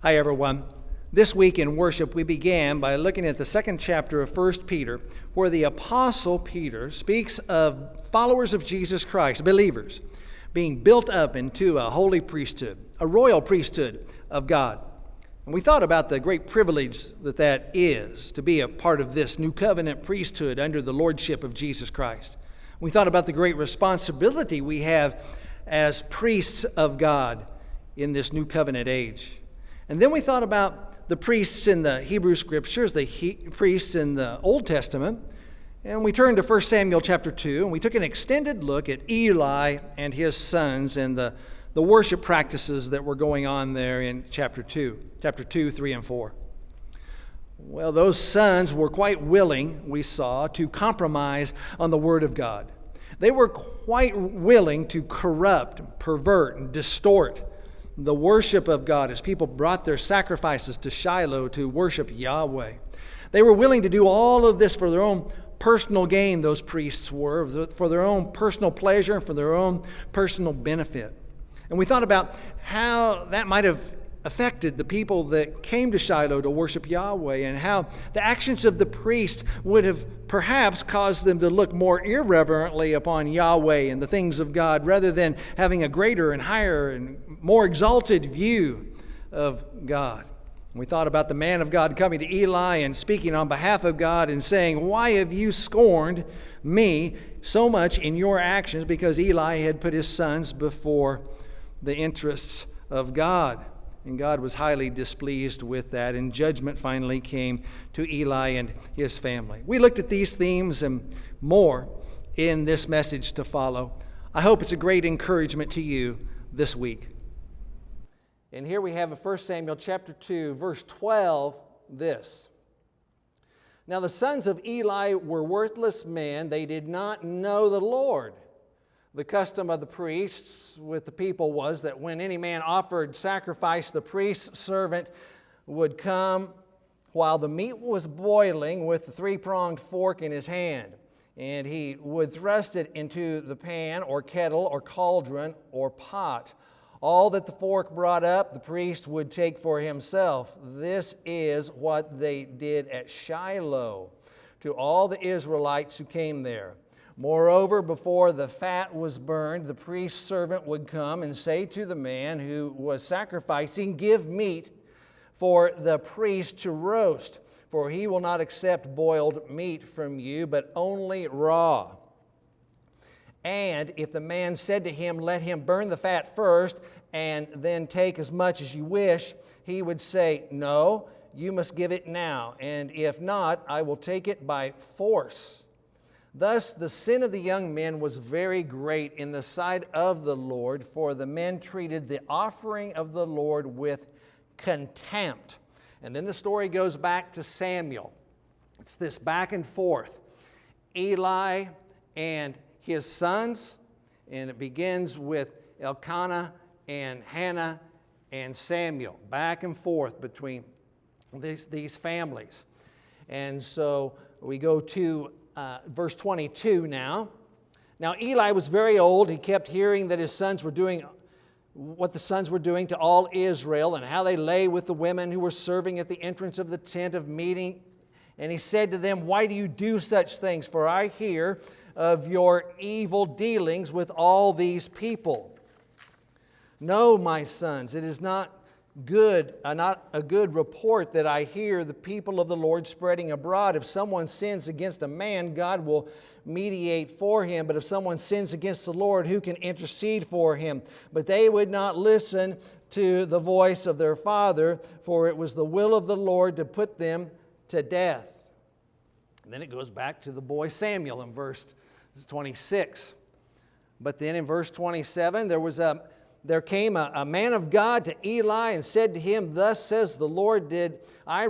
Hi, everyone. This week in worship, we began by looking at the second chapter of 1 Peter, where the Apostle Peter speaks of followers of Jesus Christ, believers, being built up into a holy priesthood, a royal priesthood of God. And we thought about the great privilege that is to be a part of this new covenant priesthood under the lordship of Jesus Christ. We thought about the great responsibility we have as priests of God in this new covenant age. And then we thought about the priests in the Hebrew Scriptures, the priests in the Old Testament, and we turned to 1 Samuel chapter 2, and we took an extended look at Eli and his sons and the worship practices that were going on there in chapter 2, 3, and 4. Well, those sons were quite willing, we saw, to compromise on the Word of God. They were quite willing to corrupt, pervert, and distort the worship of God as people brought their sacrifices to Shiloh to worship Yahweh. They were willing to do all of this for their own personal gain, those priests were, for their own personal pleasure, for their own personal benefit. And we thought about how that might have affected the people that came to Shiloh to worship Yahweh, and how the actions of the priest would have perhaps caused them to look more irreverently upon Yahweh and the things of God, rather than having a greater and higher and more exalted view of God. We thought about the man of God coming to Eli and speaking on behalf of God and saying, "Why have you scorned me so much in your actions?" Because Eli had put his sons before the interests of God. And God was highly displeased with that, and judgment finally came to Eli and his family. We looked at these themes and more in this message to follow. I hope it's a great encouragement to you this week. And here we have in 1 Samuel chapter 2, verse 12, this. Now the sons of Eli were worthless men. They did not know the Lord. The custom of the priests with the people was that when any man offered sacrifice, the priest's servant would come while the meat was boiling with the three-pronged fork in his hand. And he would thrust it into the pan or kettle or cauldron or pot. All that the fork brought up, the priest would take for himself. This is what they did at Shiloh to all the Israelites who came there. Moreover, before the fat was burned, the priest's servant would come and say to the man who was sacrificing, "Give meat for the priest to roast, for he will not accept boiled meat from you, but only raw." And if the man said to him, "Let him burn the fat first, and then take as much as you wish," he would say, "No, you must give it now, and if not, I will take it by force." Thus the sin of the young men was very great in the sight of the Lord, for the men treated the offering of the Lord with contempt. And then the story goes back to Samuel. It's this back and forth. Eli and his sons, and it begins with Elkanah and Hannah and Samuel, back and forth between these families. And so we go to verse 22 now. Now Eli was very old. He kept hearing that his sons were doing what the sons were doing to all Israel, and how they lay with the women who were serving at the entrance of the tent of meeting. And he said to them, "Why do you do such things? For I hear of your evil dealings with all these people. No, my sons, it is not a good report that I hear the people of the Lord spreading abroad. If someone sins against a man, God will mediate for him. But if someone sins against the Lord, who can intercede for him?" But they would not listen to the voice of their father, for it was the will of the Lord to put them to death. And then it goes back to the boy Samuel in verse 26. But then in verse 27, there came a man of God to Eli and said to him, "Thus says the Lord, did I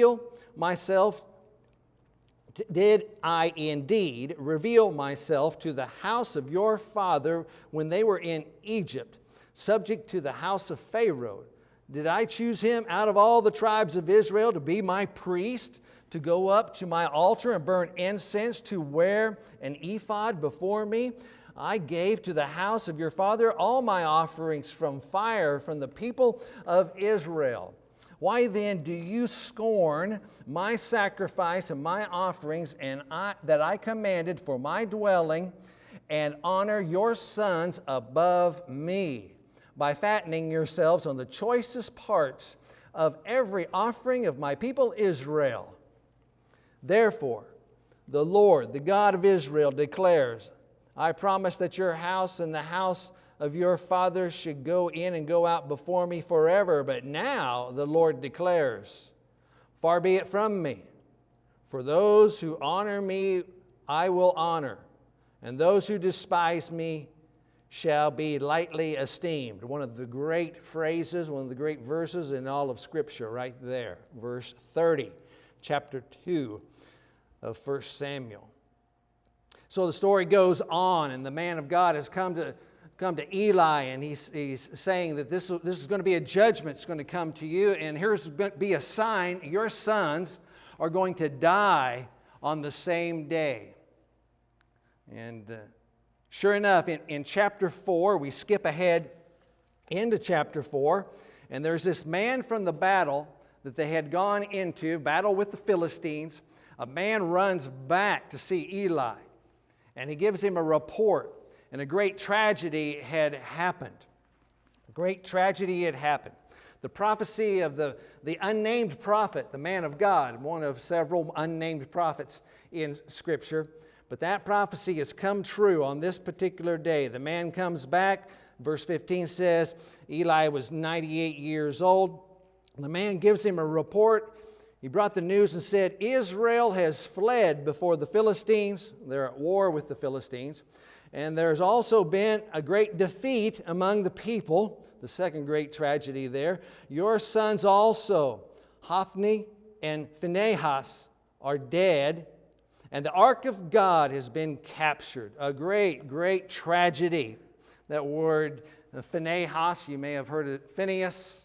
indeed reveal myself to the house of your father when they were in Egypt, subject to the house of Pharaoh? Did I choose him out of all the tribes of Israel to be my priest, to go up to my altar and burn incense, to wear an ephod before me? I gave to the house of your father all my offerings from fire from the people of Israel. Why then do you scorn my sacrifice and my offerings that I commanded for my dwelling, and honor your sons above me, by fattening yourselves on the choicest parts of every offering of my people Israel? Therefore, the Lord, the God of Israel, declares, I promise that your house and the house of your fathers should go in and go out before me forever. But now the Lord declares, far be it from me. For those who honor me, I will honor, and those who despise me shall be lightly esteemed. One of the great phrases, one of the great verses in all of Scripture right there. Verse 30, chapter 2 of 1 Samuel. So the story goes on, and the man of God has come to Eli, and he's saying that this is going to be a judgment that's going to come to you, and here's going to be a sign: your sons are going to die on the same day. And sure enough, in chapter 4, we skip ahead into chapter 4, and there's this man from the battle that they had gone into, battle with the Philistines. A man runs back to see Eli, and he gives him a report, and a great tragedy had happened. A great tragedy had happened. The prophecy of the unnamed prophet, the man of God, one of several unnamed prophets in Scripture, but that prophecy has come true on this particular day. The man comes back. Verse 15 says Eli was 98 years old. The man gives him a report. He brought the news and said, Israel has fled before the Philistines. They're at war with the Philistines. And there's also been a great defeat among the people, the second great tragedy there. Your sons also, Hophni and Phinehas, are dead, and the ark of God has been captured. A great, great tragedy. That word Phinehas, you may have heard it, Phinehas.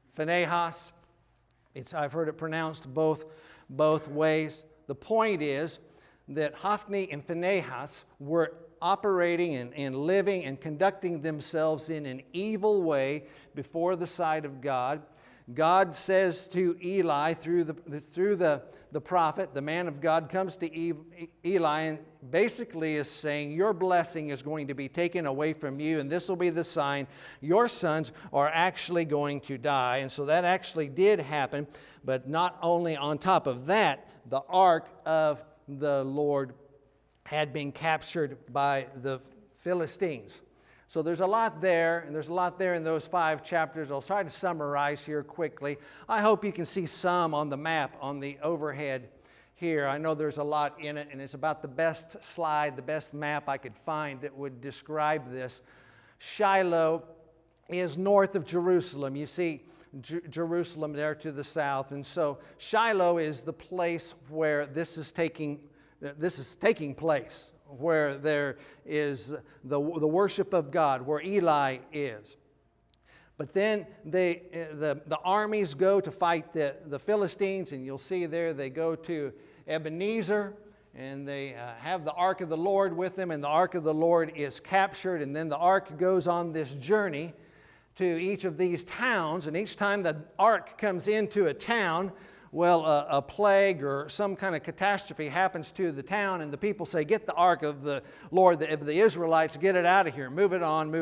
I've heard it pronounced both ways. The point is that Hophni and Phinehas were operating and living and conducting themselves in an evil way before the sight of God. God says to Eli through the prophet, the man of God comes to Eli and basically is saying, your blessing is going to be taken away from you, and this will be the sign your sons are actually going to die. And so that actually did happen. But not only on top of that, the ark of the Lord had been captured by the Philistines. So there's a lot there, and there's a lot there in those 5 chapters. I'll try to summarize here quickly. I hope you can see some on the map on the overhead here. I know there's a lot in it, and it's about the best slide, the best map I could find that would describe this. Shiloh is north of Jerusalem. You see Jerusalem there to the south. And so Shiloh is the place where this is taking place, where there is the worship of God, where Eli is. But then the armies go to fight the Philistines, and you'll see there they go to Ebenezer, and they have the ark of the Lord with them, and the ark of the Lord is captured, and then the ark goes on this journey to each of these towns, and each time the ark comes into a town, well, a plague or some kind of catastrophe happens to the town, and the people say, get the ark of the Lord, of the Israelites, get it out of here, move it on,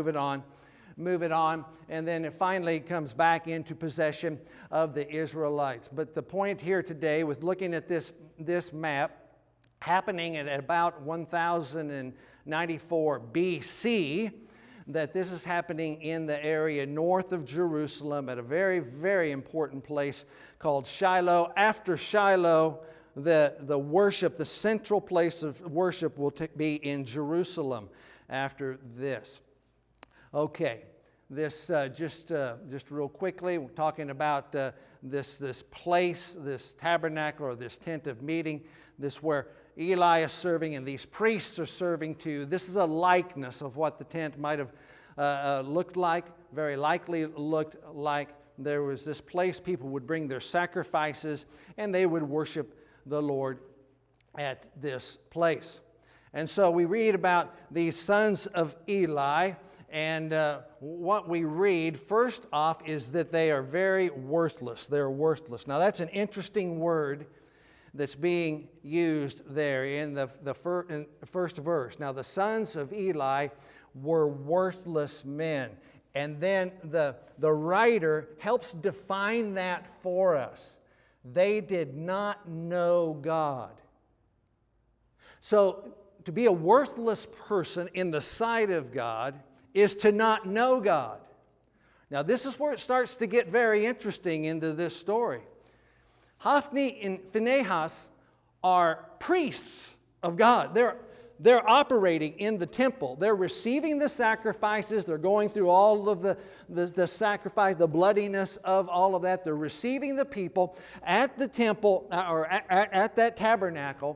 and then it finally comes back into possession of the Israelites. But the point here today with looking at this map, happening at about 1094 BC, that this is happening in the area north of Jerusalem at a very, very important place called Shiloh. After Shiloh, the worship, the central place of worship will be in Jerusalem after this. Okay, this just real quickly, we're talking about this place, this tabernacle or this tent of meeting, this where Eli is serving and these priests are serving too. This is a likeness of what the tent might have looked like, very likely looked like. There was this place people would bring their sacrifices and they would worship the Lord at this place. And so we read about these sons of Eli, And what we read first off is that they are very worthless. They're worthless. Now that's an interesting word that's being used there in the first verse. Now the sons of Eli were worthless men. And then the writer helps define that for us. They did not know God. So to be a worthless person in the sight of God is to not know God. Now this is where it starts to get very interesting into this story. Hophni and Phinehas are priests of God. They're operating in the temple. They're receiving the sacrifices. They're going through all of the sacrifice, the bloodiness of all of that. They're receiving the people at the temple or at that tabernacle.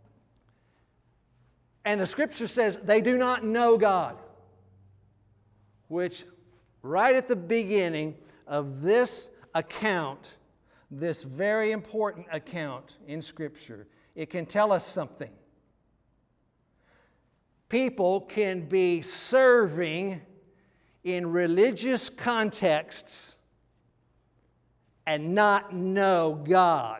And the Scripture says they do not know God, which right at the beginning of this account, this very important account in Scripture, it can tell us something. People can be serving in religious contexts and not know God.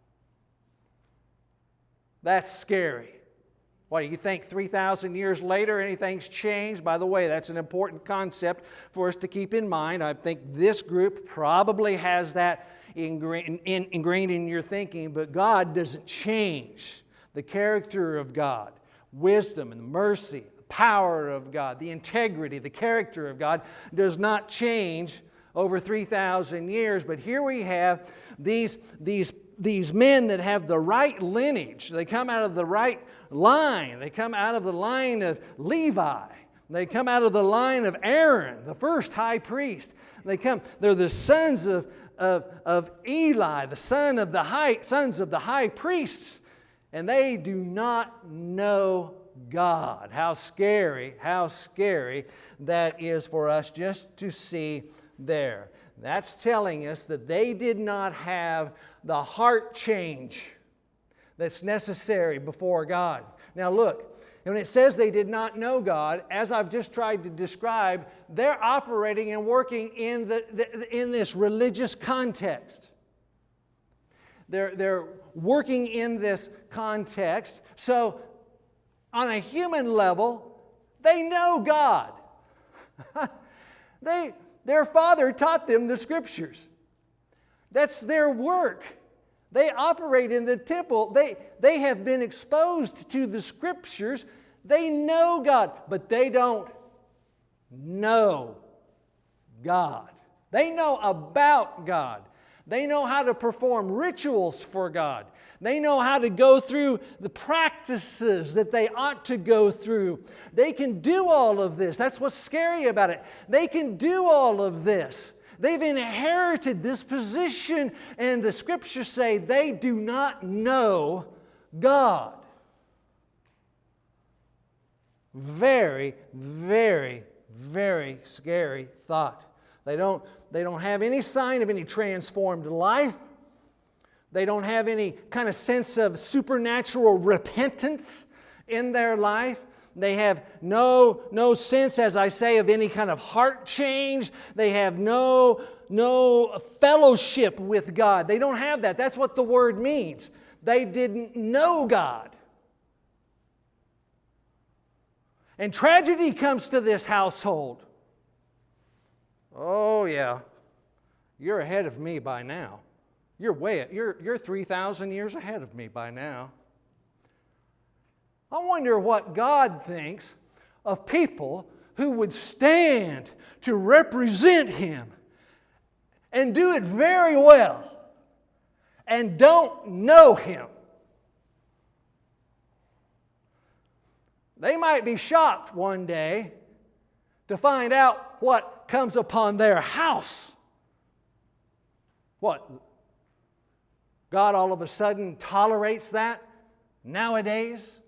That's scary. What, do you think 3,000 years later anything's changed? By the way, that's an important concept for us to keep in mind. I think this group probably has that ingrained in your thinking, but God doesn't change. The character of God, wisdom and mercy, the power of God, the integrity, the character of God does not change over 3,000 years. But here we have these men that have the right lineage. They come out of the right line. They come out of the line of Levi. They come out of the line of Aaron, the first high priest. They're the sons of Eli, the sons of the high priests. And they do not know God. How scary that is for us just to see there. That's telling us that they did not have the heart change that's necessary before God. Now look, when it says they did not know God, as I've just tried to describe, they're operating and working in this religious context. They're working in this context. So on a human level, they know God. Their father taught them the Scriptures. That's their work. They operate in the temple. They have been exposed to the Scriptures. They know God, but they don't know God. They know about God. They know how to perform rituals for God. They know how to go through the practices that they ought to go through. They can do all of this. That's what's scary about it. They can do all of this. They've inherited this position, and the Scriptures say they do not know God. Very, very, very scary thought. They don't have any sign of any transformed life. They don't have any kind of sense of supernatural repentance in their life. They have no sense, as I say, of any kind of heart change. They have no fellowship with God. They don't have that. That's what the word means. They didn't know God. And tragedy comes to this household. Oh yeah, you're ahead of me by now. You're 3,000 years ahead of me by now. I wonder what God thinks of people who would stand to represent Him and do it very well and don't know Him. They might be shocked one day to find out what comes upon their house. What? God all of a sudden tolerates that nowadays?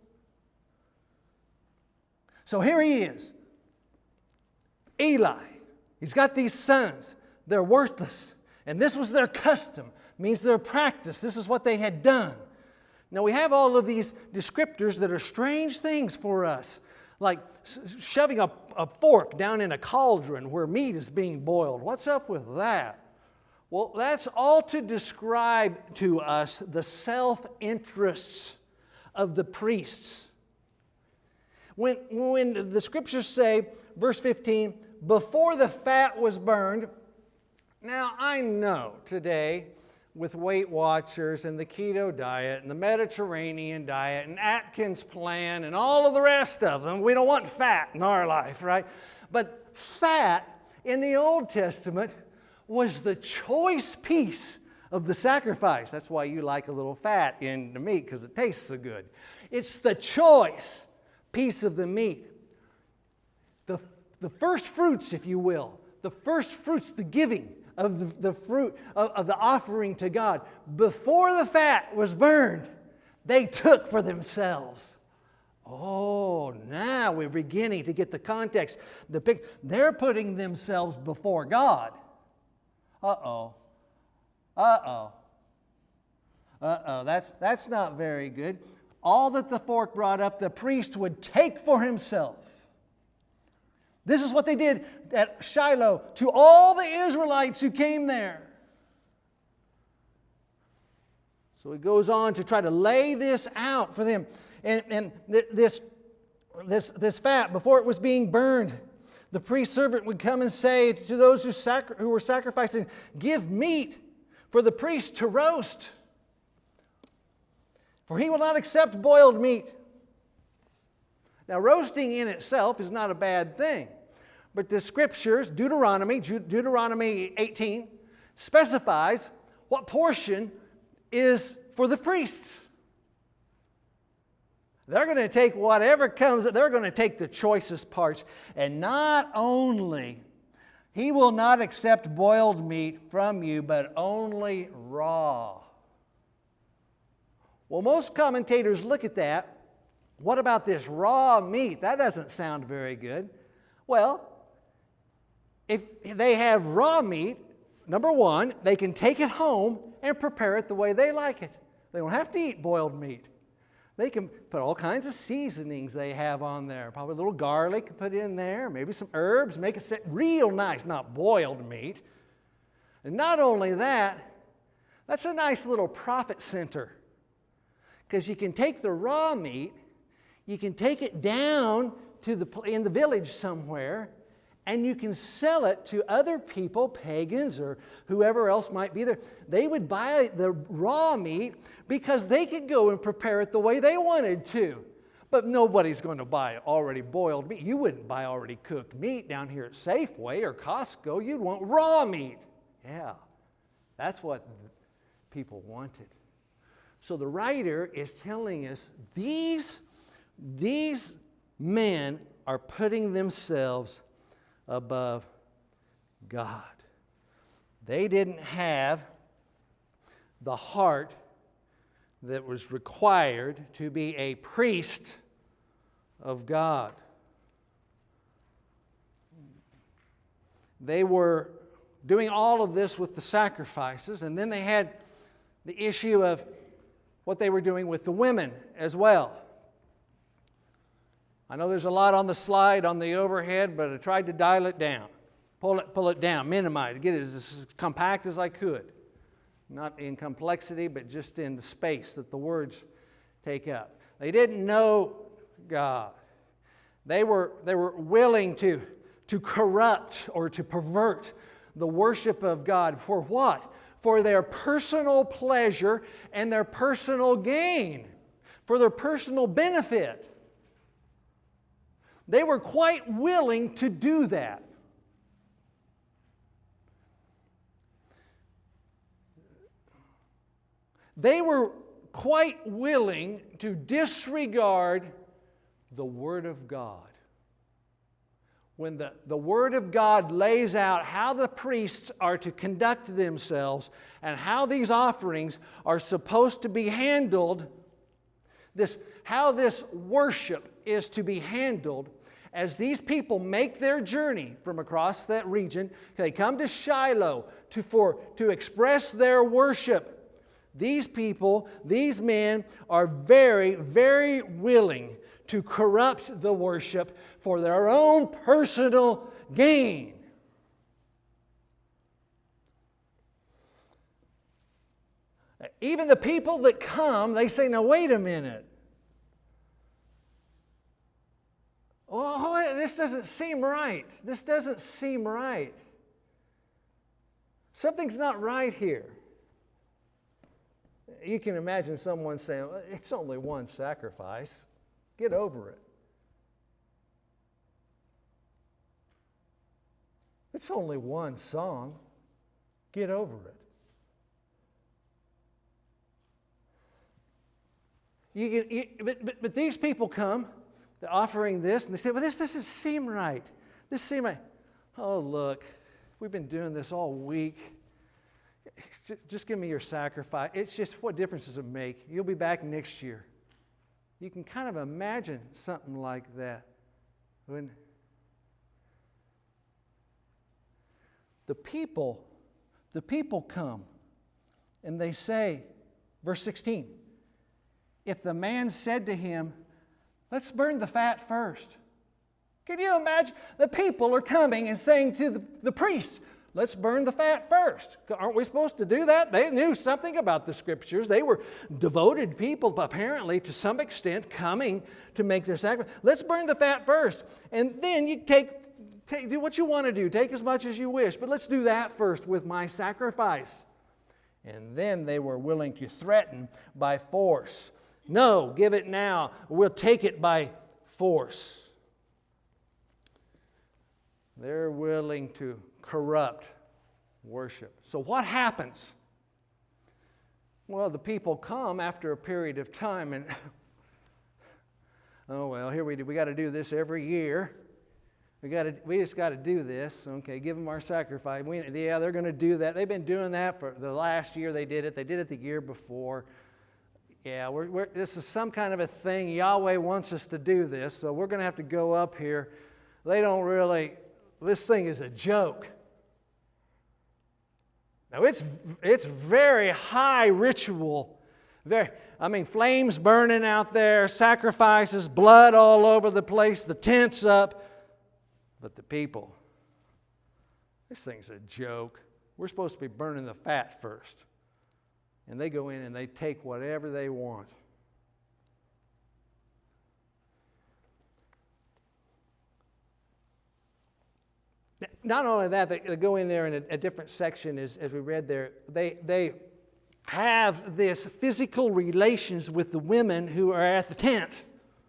So here he is. Eli. He's got these sons. They're worthless. And this was their custom. It means their practice. This is what they had done. Now we have all of these descriptors that are strange things for us. like shoving a fork down in a cauldron where meat is being boiled. What's up with that? Well, that's all to describe to us the self-interests of the priests. When the scriptures say, verse 15, before the fat was burned. Now, I know today with Weight Watchers and the keto diet and the Mediterranean diet and Atkins plan and all of the rest of them, we don't want fat in our life, right? But fat in the Old Testament was the choice piece of the sacrifice. That's why you like a little fat in the meat, because it tastes so good. It's the choice piece of the meat. The first fruits, if you will, the first fruits, the giving of the fruit of the offering to God. Before the fat was burned, they took for themselves. Oh, now we're beginning to get the context. They're putting themselves before God. Uh-oh. That's not very good. All that the fork brought up, the priest would take for himself. This is what they did at Shiloh to all the Israelites who came there. So he goes on to try to lay this out for them. And this fat, before it was being burned, the priest servant would come and say to those who were sacrificing, give meat for the priest to roast, for he will not accept boiled meat. Now, roasting in itself is not a bad thing, but the scriptures, Deuteronomy 18, specifies what portion is for the priests. They're going to take whatever comes, they're going to take the choicest parts. And not only, he will not accept boiled meat from you, but only raw. Well, most commentators look at that. What about this raw meat? That doesn't sound very good. Well, if they have raw meat, number one, they can take it home and prepare it the way they like it. They don't have to eat boiled meat. They can put all kinds of seasonings they have on there. Probably a little garlic put in there, maybe some herbs, make it real nice, not boiled meat. And not only that, that's a nice little profit center. Because you can take the raw meat, you can take it down to in the village somewhere, and you can sell it to other people, pagans or whoever else might be there. They would buy the raw meat because they could go and prepare it the way they wanted to. But nobody's going to buy already boiled meat. You wouldn't buy already cooked meat down here at Safeway or Costco. You'd want raw meat. Yeah, that's what people wanted. So the writer is telling us these men are putting themselves above God. They didn't have the heart that was required to be a priest of God. They were doing all of this with the sacrifices, and then they had the issue of what they were doing with the women as well. I know there's a lot on the slide on the overhead, but I tried to dial it down, pull it down, minimize, get it as compact as I could. Not in complexity, but just in the space that the words take up. They didn't know God. They were willing to corrupt or to pervert the worship of God. For what? For their personal pleasure and their personal gain, for their personal benefit. They were quite willing to do that. They were quite willing to disregard the Word of God. When the Word of God lays out how the priests are to conduct themselves and how these offerings are supposed to be handled, how this worship is to be handled, as these people make their journey from across that region, they come to Shiloh to express their worship. These people, these men are very, very willing to corrupt the worship for their own personal gain. Even the people that come, they say, now wait a minute. Oh, this doesn't seem right. This doesn't seem right. Something's not right here. You can imagine someone saying, well, it's only one sacrifice. Get over it. It's only one song. Get over it. But these people come, they're offering this, and they say, well, this doesn't seem right. This seems right. Oh, look, we've been doing this all week. Just give me your sacrifice. It's just, what difference does it make? You'll be back next year. You can kind of imagine something like that. When the people come and they say, verse 16, if the man said to him, let's burn the fat first. Can you imagine? The people are coming and saying to the priests, let's burn the fat first. Aren't we supposed to do that? They knew something about the Scriptures. They were devoted people, apparently, to some extent, coming to make their sacrifice. Let's burn the fat first. And then you do what you want to do. Take as much as you wish. But let's do that first with my sacrifice. And then they were willing to threaten by force. No, give it now. We'll take it by force. They're willing to corrupt worship. So what happens? Well, the people come after a period of time and, oh, well, here we got to do this every year. We just got to do this. Okay, give them our sacrifice. They're going to do that. They've been doing that for the last year. They did it the year before. Yeah, this is some kind of a thing. Yahweh wants us to do this, so we're going to have to go up here. This thing is a joke. Now, it's very high ritual. Flames burning out there, sacrifices, blood all over the place, the tent's up. But the people, this thing's a joke. We're supposed to be burning the fat first. And they go in and they take whatever they want. Not only that, they go in there in a different section, as we read there. They have this physical relations with the women who are at the tent.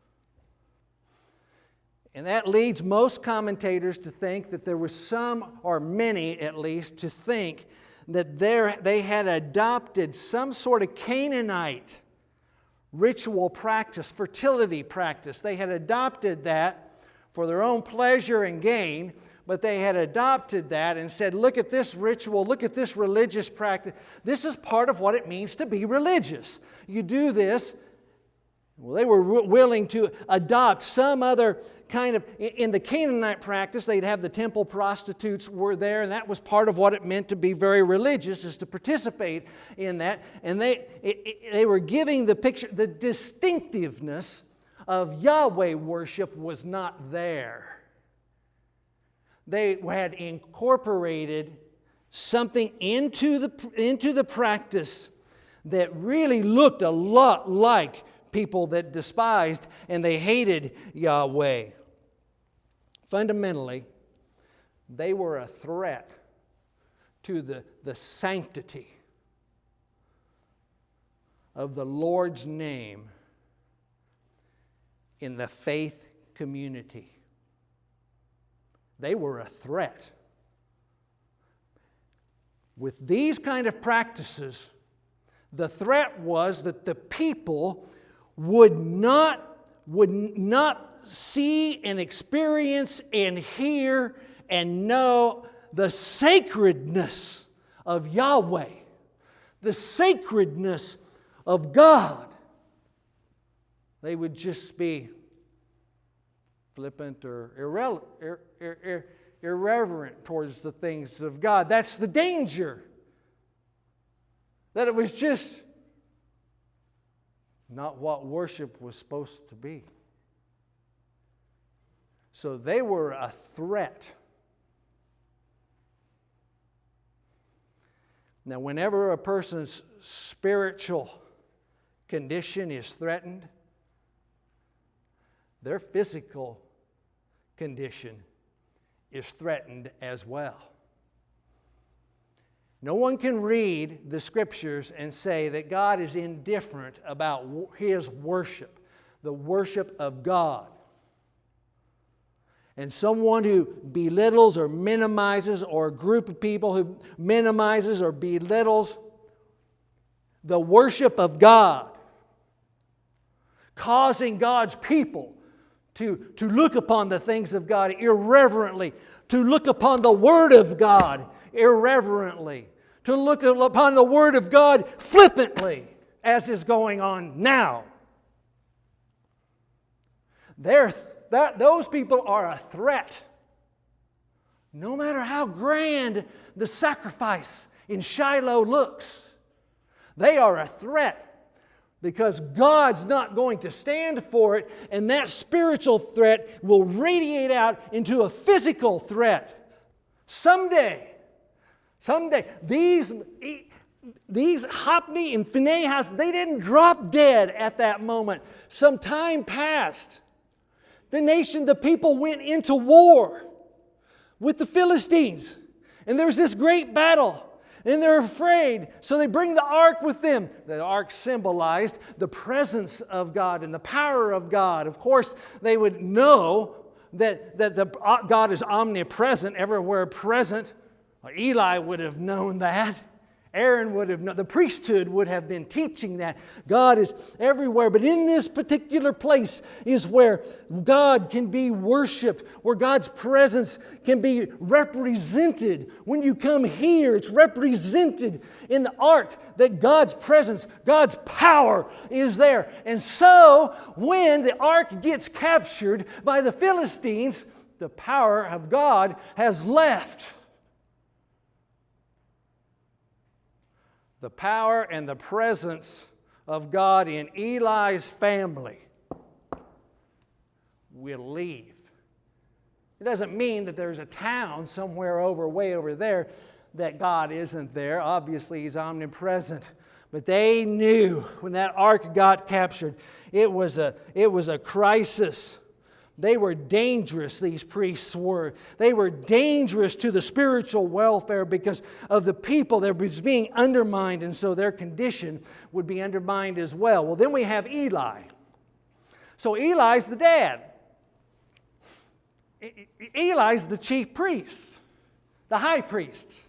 And that leads most commentators to think that there were some, or many at least, to think that they had adopted some sort of Canaanite ritual practice, fertility practice. They had adopted that for their own pleasure and gain, but they had adopted that and said, look at this ritual, look at this religious practice. This is part of what it means to be religious. You do this. Well, they were willing to adopt some other kind of, in the Canaanite practice, they'd have the temple prostitutes were there, and that was part of what it meant to be very religious, is to participate in that. And they were giving the picture, the distinctiveness of Yahweh worship was not there. They had incorporated something into the practice that really looked a lot like people that despised and they hated Yahweh. Fundamentally, they were a threat to the sanctity of the Lord's name in the faith community. They were a threat. With these kind of practices, the threat was that the people would not see and experience and hear and know the sacredness of Yahweh, the sacredness of God. They would just be flippant or irreverent towards the things of God. That's the danger. That it was just not what worship was supposed to be. So they were a threat. Now, whenever a person's spiritual condition is threatened, their physical condition is threatened as well. No one can read the Scriptures and say that God is indifferent about His worship, the worship of God. And someone who belittles or minimizes, or a group of people who minimizes or belittles the worship of God, causing God's people to look upon the things of God irreverently, to look upon the Word of God irreverently, to look upon the Word of God flippantly, as is going on now. Those people are a threat. No matter how grand the sacrifice in Shiloh looks, they are a threat. Because God's not going to stand for it, and that spiritual threat will radiate out into a physical threat. Someday, these Hophni and Phinehas, they didn't drop dead at that moment. Some time passed. The people went into war with the Philistines, and there was this great battle. And they're afraid, so they bring the ark with them. The ark symbolized the presence of God and the power of God. Of course, they would know that God is omnipresent, everywhere present. Eli would have known that. Aaron would have known. The priesthood would have been teaching that. God is everywhere. But in this particular place is where God can be worshiped, where God's presence can be represented. When you come here, it's represented in the ark that God's presence, God's power is there. And so, when the ark gets captured by the Philistines, the power of God has left. The power and the presence of God in Eli's family will leave. It doesn't mean that there's a town somewhere way over there that God isn't there. Obviously, He's omnipresent. But they knew when that ark got captured, it was a crisis. They were dangerous, these priests were. They were dangerous to the spiritual welfare because of the people that was being undermined, and so their condition would be undermined as well. Well, then we have Eli. So Eli's the dad. Eli's the chief priest, the high priest.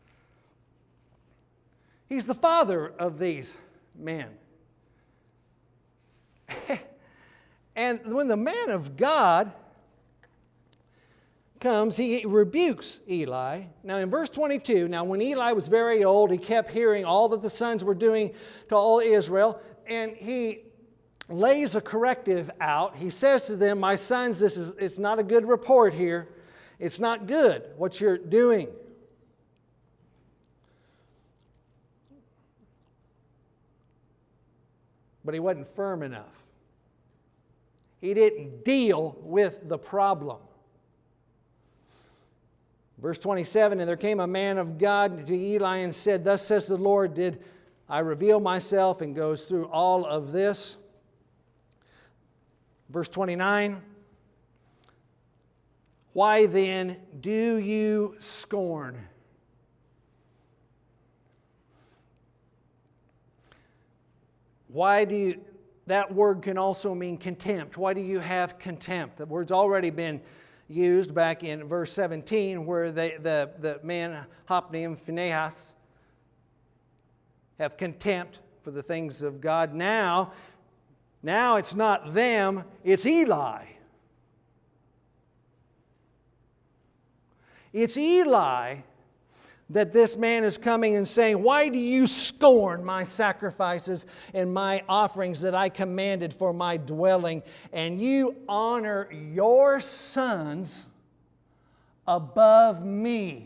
He's the father of these men. And when the man of God comes, he rebukes Eli. Now in verse 22, now when Eli was very old, he kept hearing all that the sons were doing to all Israel, and he lays a corrective out. He says to them, my sons, it's not a good report here. It's not good what you're doing. But he wasn't firm enough. He didn't deal with the problem. Verse 27, and there came a man of God to Eli and said, thus says the Lord, did I reveal myself? And goes through all of this. Verse 29, why then do you scorn? Why do you... That word can also mean contempt. Why do you have contempt? The word's already been used back in verse 17 where the man Hophni and Phinehas have contempt for the things of God. Now it's not them, it's Eli. It's Eli that this man is coming and saying, why do you scorn my sacrifices and my offerings that I commanded for my dwelling, and you honor your sons above me?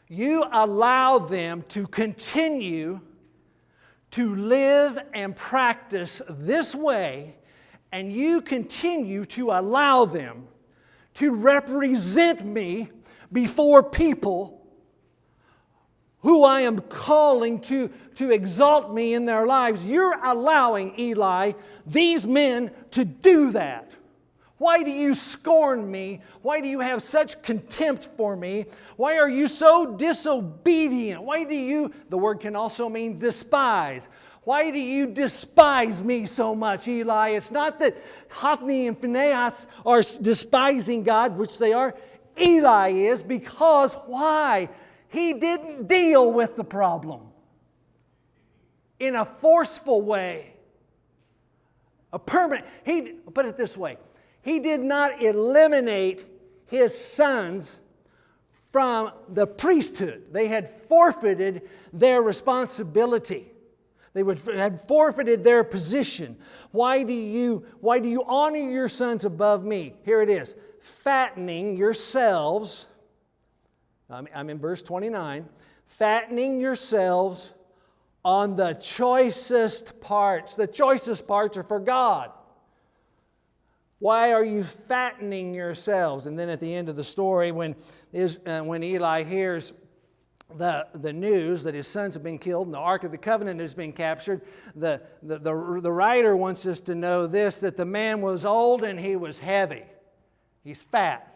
You allow them to continue to live and practice this way, and you continue to allow them to represent me before people who I am calling to exalt me in their lives. You're allowing, Eli, these men to do that. Why do you scorn me? Why do you have such contempt for me? Why are you so disobedient? Why do you, the word can also mean despise. Why do you despise me so much, Eli? It's not that Hophni and Phinehas are despising God, which they are. Eli is, because why? He didn't deal with the problem in a forceful way, a permanent. Put it this way. He did not eliminate his sons from the priesthood. They had forfeited their responsibility. They had forfeited their position. Why do you honor your sons above me? Here it is. Fattening yourselves. I'm in verse 29. Fattening yourselves on the choicest parts. The choicest parts are for God. Why are you fattening yourselves? And then at the end of the story, when Eli hears the news that his sons have been killed and the Ark of the Covenant has been captured, the writer wants us to know this, that the man was old and he was heavy. He's fat.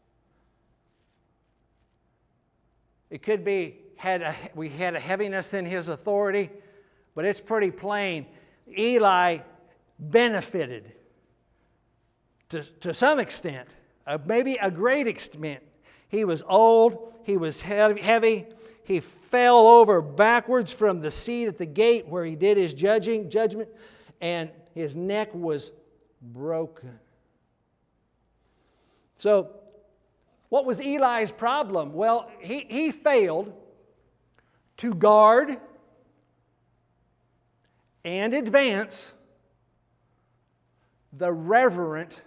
It could be we had a heaviness in his authority, but it's pretty plain. Eli benefited to some extent, maybe a great extent. He was old, he was heavy, he fell over backwards from the seat at the gate where he did his judgment, and his neck was broken. So, what was Eli's problem? Well, he failed to guard and advance the reverent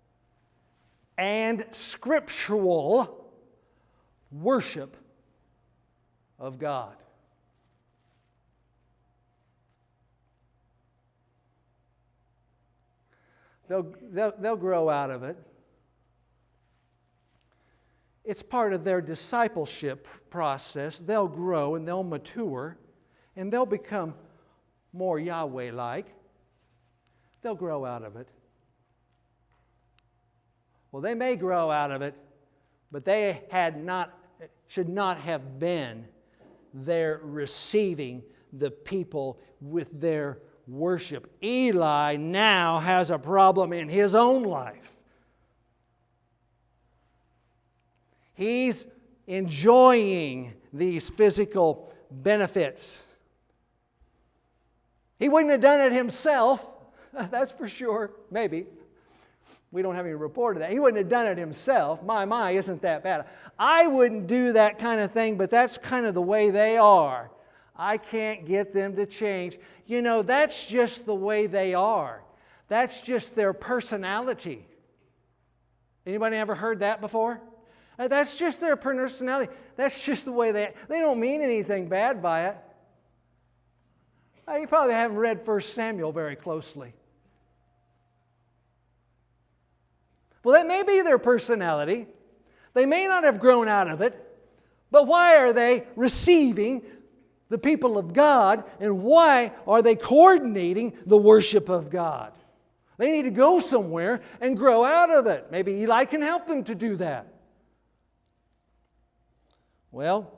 and scriptural worship of God. They'll grow out of it. It's part of their discipleship process. They'll grow and they'll mature and they'll become more Yahweh-like. They'll grow out of it. Well, they may grow out of it, but they should not have been there receiving the people with their worship. Eli now has a problem in his own life. He's enjoying these physical benefits. He wouldn't have done it himself, that's for sure, maybe. We don't have any report of that. He wouldn't have done it himself. My, isn't that bad? I wouldn't do that kind of thing, but that's kind of the way they are. I can't get them to change. You know, that's just the way they are. That's just their personality. Anybody ever heard that before? That's just their personality. That's just the way they don't mean anything bad by it. You probably haven't read 1 Samuel very closely. Well, that may be their personality. They may not have grown out of it, but why are they receiving the people of God, and why are they coordinating the worship of God? They need to go somewhere and grow out of it. Maybe Eli can help them to do that. Well,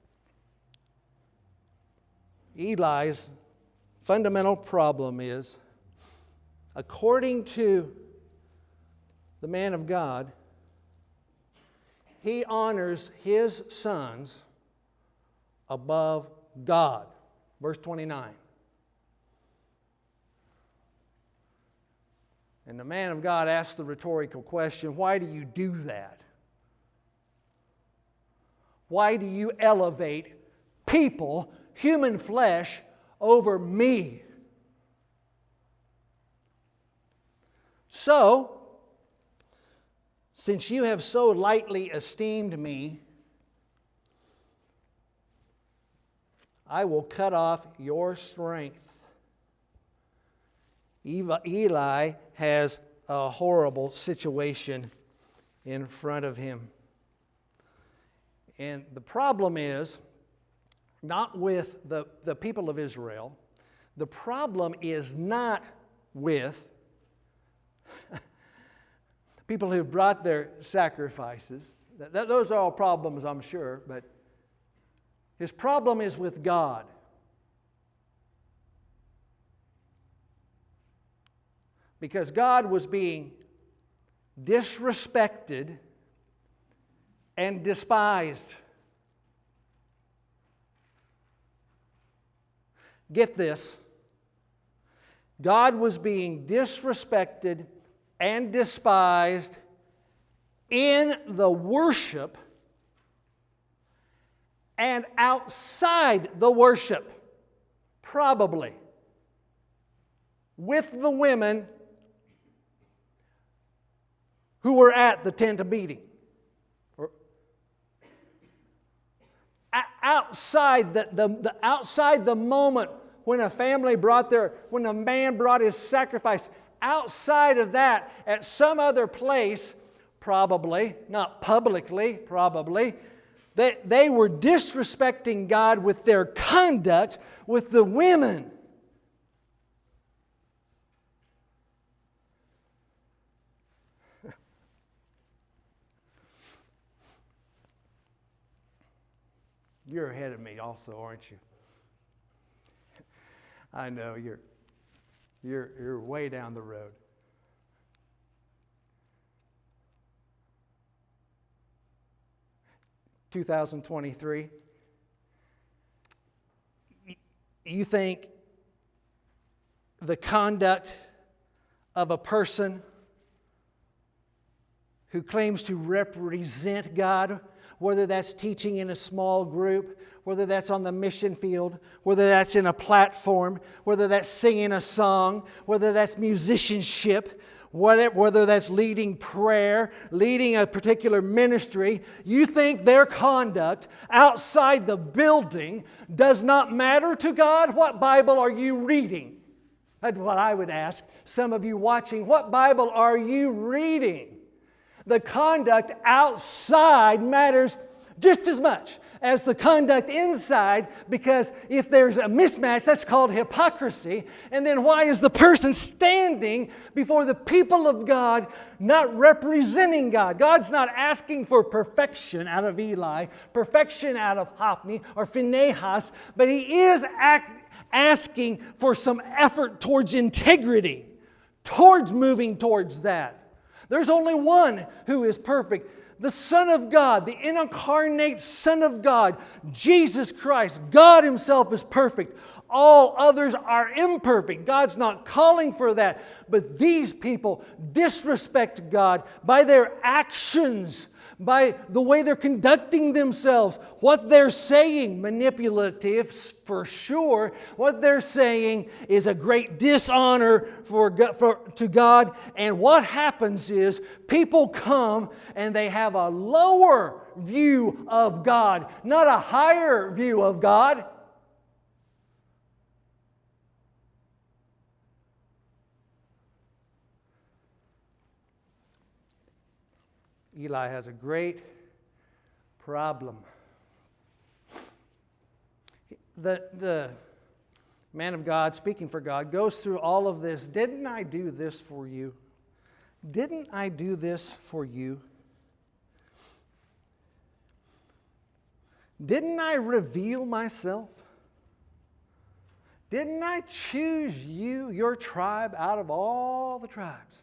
Eli's fundamental problem is, according to the man of God, he honors his sons above God. Verse 29. And the man of God asks the rhetorical question, why do you do that? Why do you elevate people, human flesh, over me? So, since you have so lightly esteemed me, I will cut off your strength. Eli has a horrible situation in front of him. And the problem is not with the people of Israel. The problem is not with people who've brought their sacrifices. Those are all problems, I'm sure, but his problem is with God. Because God was being disrespected and despised. Get this. God was being disrespected and despised in the worship and outside the worship, probably, with the women who were at the tent of meeting. Outside the moment when a family when a man brought his sacrifice, outside of that, at some other place, probably, not publicly, probably, they were disrespecting God with their conduct with the women. You're ahead of me also, aren't you? I know you're way down the road. (2023). You think the conduct of a person who claims to represent God, whether that's teaching in a small group, whether that's on the mission field, whether that's in a platform, whether that's singing a song, whether that's musicianship, whether that's leading prayer, leading a particular ministry, you think their conduct outside the building does not matter to God? What Bible are you reading? That's what I would ask some of you watching. What Bible are you reading? The conduct outside matters just as much as the conduct inside, because if there's a mismatch, that's called hypocrisy. And then why is the person standing before the people of God not representing God? God's not asking for perfection out of Eli, perfection out of Hophni or Phinehas, but He is asking for some effort towards integrity, towards moving towards that. There's only one who is perfect. The Son of God, the incarnate Son of God, Jesus Christ. God Himself is perfect. All others are imperfect. God's not calling for that. But these people disrespect God by their actions, by the way they're conducting themselves, what they're saying, manipulative for sure. What they're saying is a great dishonor to God. And what happens is people come and they have a lower view of God, not a higher view of God. Eli has a great problem. The man of God, speaking for God, goes through all of this. Didn't I do this for you? Didn't I do this for you? Didn't I reveal myself? Didn't I choose you, your tribe, out of all the tribes?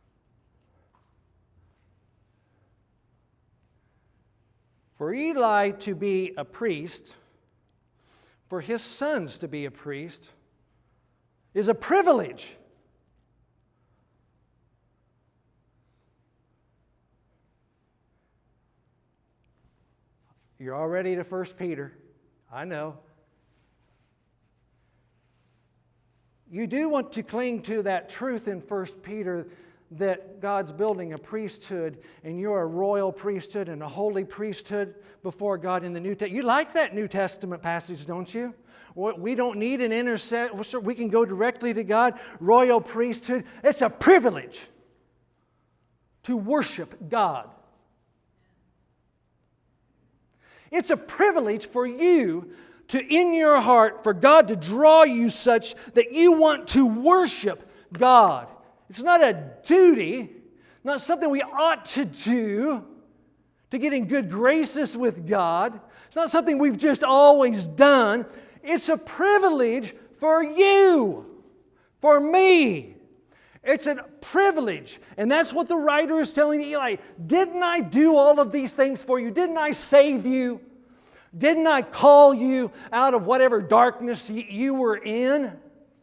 For Eli to be a priest, for his sons to be a priest, is a privilege. You're already to 1 Peter. I know. You do want to cling to that truth in 1 Peter that God's building a priesthood, and you're a royal priesthood and a holy priesthood before God in the New Testament. You like that New Testament passage, don't you? We don't need an intercessor. We can go directly to God. Royal priesthood. It's a privilege to worship God. It's a privilege for you to, in your heart, for God to draw you such that you want to worship God. It's not a duty, not something we ought to do to get in good graces with God. It's not something we've just always done. It's a privilege for you, for me. It's a privilege. And that's what the writer is telling Eli. Didn't I do all of these things for you? Didn't I save you? Didn't I call you out of whatever darkness you were in?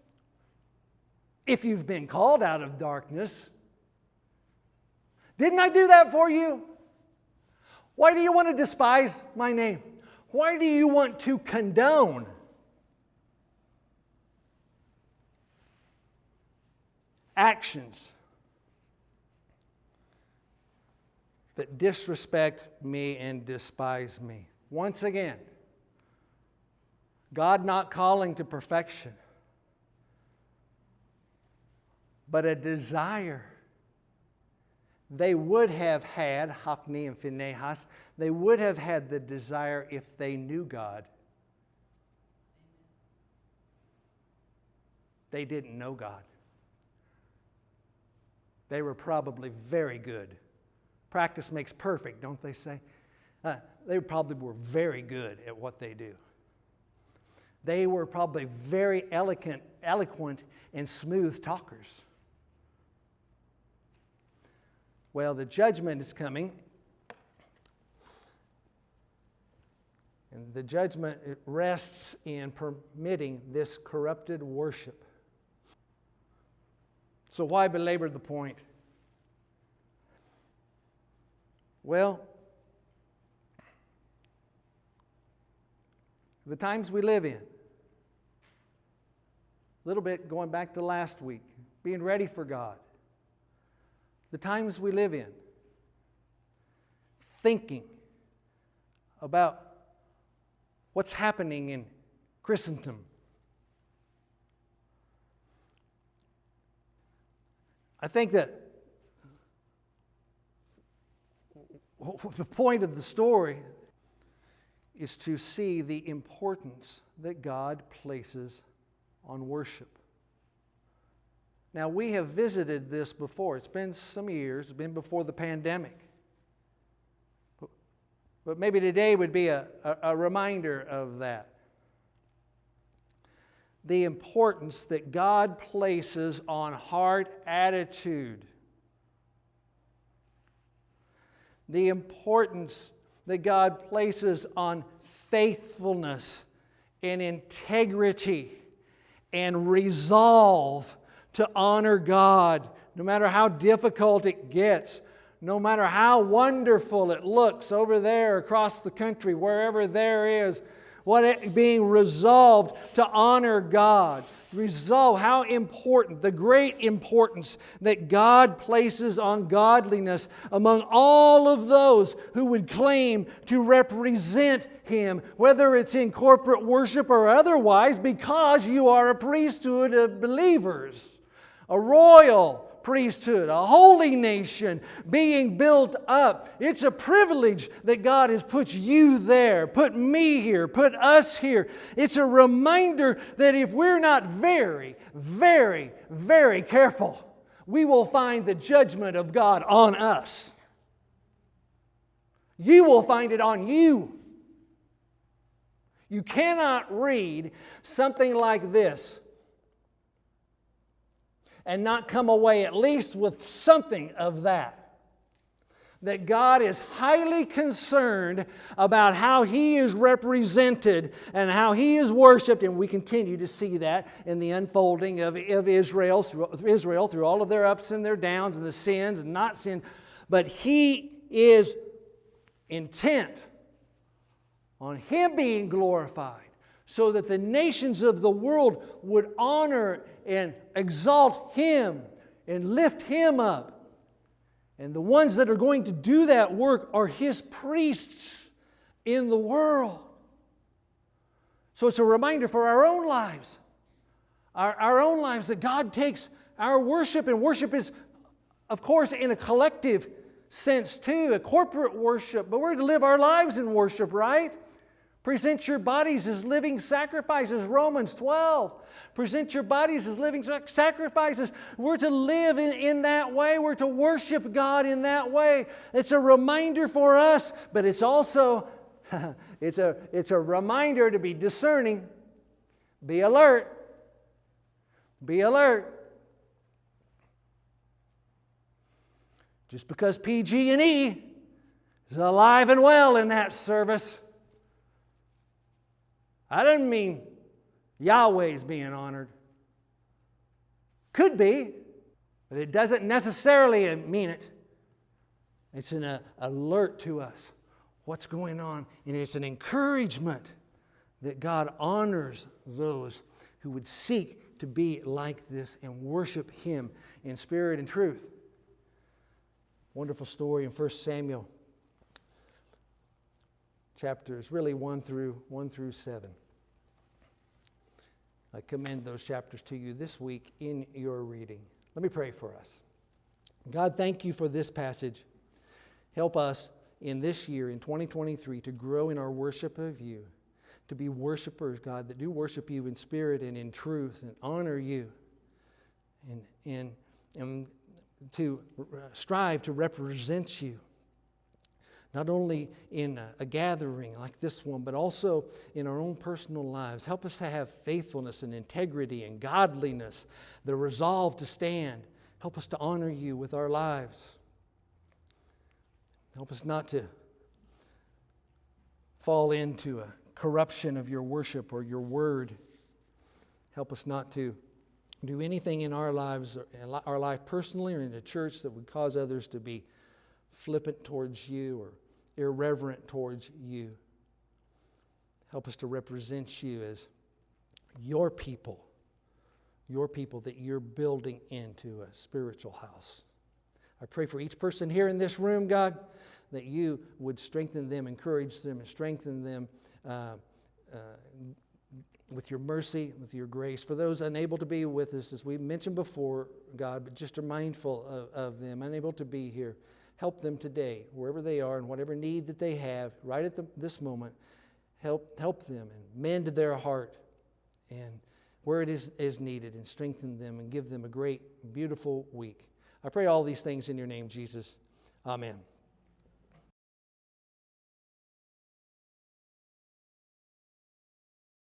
If you've been called out of darkness. Didn't I do that for you? Why do you want to despise my name? Why do you want to condone actions that disrespect me and despise me? Once again, God not calling to perfection, but a desire. They would have had, Hophni and Phinehas, they would have had the desire if they knew God. They didn't know God. They were probably very good. Practice makes perfect, don't they say? They probably were very good at what they do. They were probably very eloquent and smooth talkers. Well, the judgment is coming. And the judgment rests in permitting this corrupted worship. So why belabor the point? Well, the times we live in, a little bit going back to last week, being ready for God. The times we live in, thinking about what's happening in Christendom. I think that the point of the story is to see the importance that God places on worship. Now, we have visited this before. It's been some years. It's been before the pandemic. But maybe today would be a reminder of that. The importance that God places on heart attitude. The importance that God places on faithfulness and integrity and resolve to honor God, no matter how difficult it gets, no matter how wonderful it looks over there across the country, wherever there is, being resolved to honor God. Resolve how important, the great importance that God places on godliness among all of those who would claim to represent Him, whether it's in corporate worship or otherwise, because you are a priesthood of believers, a royal priesthood, a holy nation being built up. It's a privilege that God has put you there, put me here, put us here. It's a reminder that if we're not very, very, very careful, we will find the judgment of God on us. You will find it on you. You cannot read something like this and not come away at least with something of that. That God is highly concerned about how He is represented and how He is worshipped, and we continue to see that in the unfolding of Israel through all of their ups and their downs and the sins and not sin. But He is intent on Him being glorified, so that the nations of the world would honor and exalt Him and lift Him up And the ones that are going to do that work are His priests in the world. So it's a reminder for our own lives. Our own lives, that God takes our worship, and worship is, of course, in a collective sense too, a corporate worship, but we're to live our lives in worship, right? Present your bodies as living sacrifices, Romans 12. Present your bodies as living sacrifices. We're to live in that way. We're to worship God in that way. It's a reminder for us, but it's also it's a reminder to be discerning. Be alert. Be alert. Just because PG&E is alive and well in that service, I didn't mean Yahweh's being honored. Could be, but it doesn't necessarily mean it. It's an alert to us. What's going on? And it's an encouragement that God honors those who would seek to be like this and worship Him in spirit and truth. Wonderful story in 1 Samuel chapters, really 1 through 7. I commend those chapters to you this week in your reading. Let me pray for us. God, thank you for this passage. Help us in this year, in 2023, to grow in our worship of you, to be worshipers, God, that do worship you in spirit and in truth and honor you, and to strive to represent you, not only in a gathering like this one, but also in our own personal lives. Help us to have faithfulness and integrity and godliness, the resolve to stand. Help us to honor you with our lives. Help us not to fall into a corruption of your worship or your word. Help us not to do anything in our lives, our life personally or in the church, that would cause others to be flippant towards you or irreverent towards you. Help us to represent you as your people that you're building into a spiritual house. I pray for each person here in this room, God, that you would strengthen them, encourage them, and strengthen them with your mercy, with your grace. For those unable to be with us, as we mentioned before, God, but just are mindful of them, unable to be here, help them today, wherever they are, and whatever need that they have, right at this moment, help them and mend their heart, and where it is needed, and strengthen them and give them a great, beautiful week. I pray all these things in your name, Jesus. Amen.